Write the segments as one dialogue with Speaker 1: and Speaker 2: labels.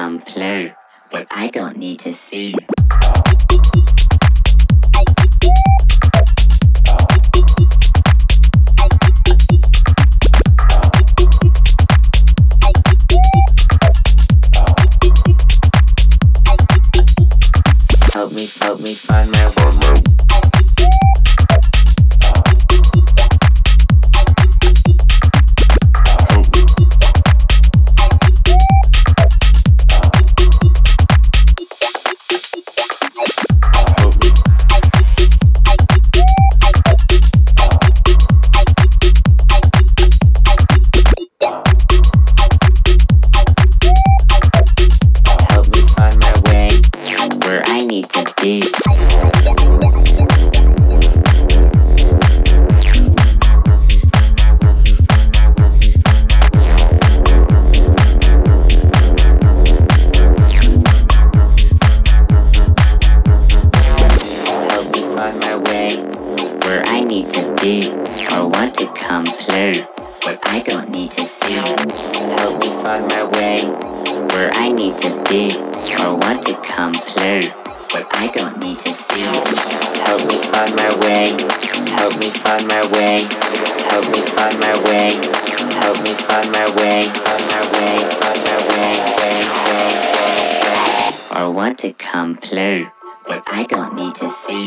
Speaker 1: come play, but I don't need to see. Help me find my way. Or want to come play, but I don't need to see. Help me find my way where I need to be. Or want to come play, but I don't need to see. Help me find my way. Help me find my way. Help me find my way. Help me find my way. Find my way. Find my way. Or want to come play, but I don't need to see.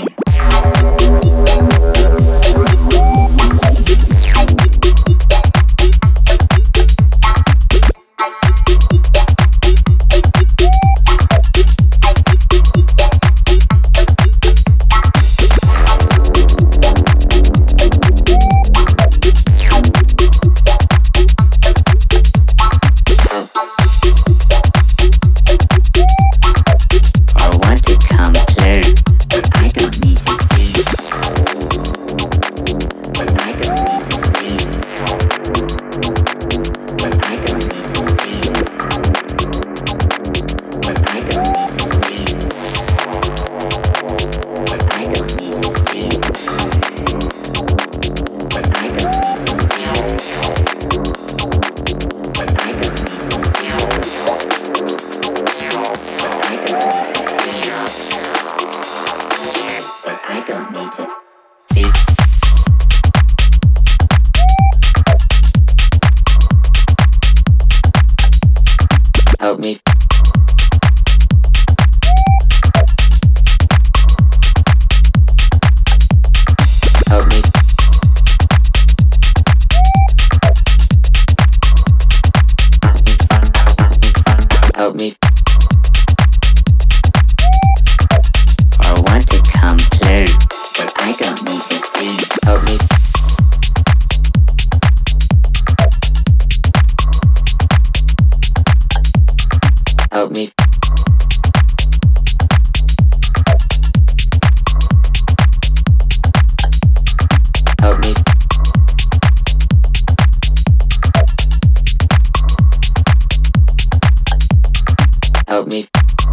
Speaker 1: Help me. Help me. Help me. Or want to come play, but I don't need to see. Help me. Help me. Help me. Help me.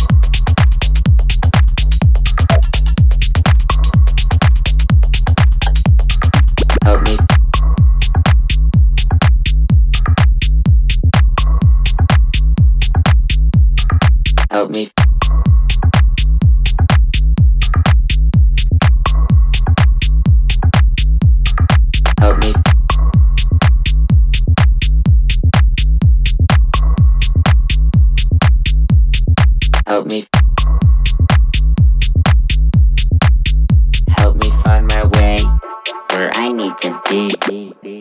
Speaker 1: Help me. Help me. Help me. Help me. Help me find my way where I need to be.